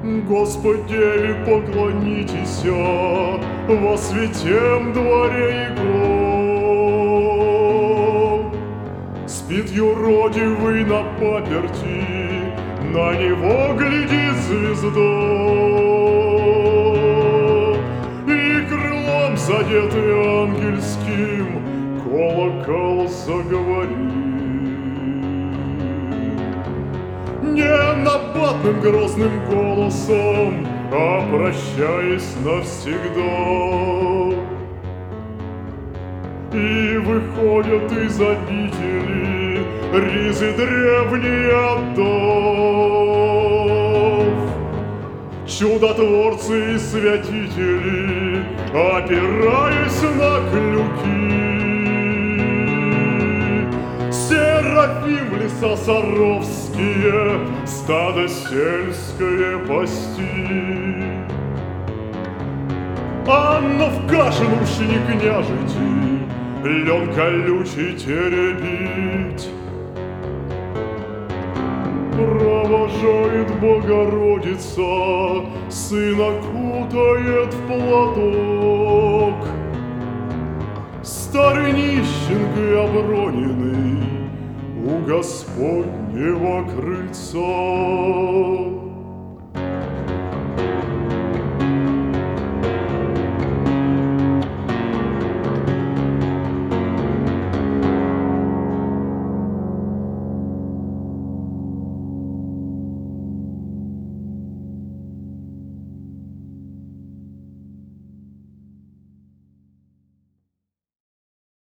Господеве поклонитесь во святем дворе Его. Спит юродивый на паперти, на него глядит звезда, и крылом задетый ангельским колокол заговорит. Не набатным грозным голосом, а прощаясь навсегда. И выходят из обители ризы древние отдав, чудотворцы и святители, опираясь на клюки. Серафим леса саровские, стадо сельское пасти. Анна в кашин ручни княжити, лен колючий теребить. Провожает Богородица, сына кутает в платок. Старый нищенкой оброненный у Господнего крыльца.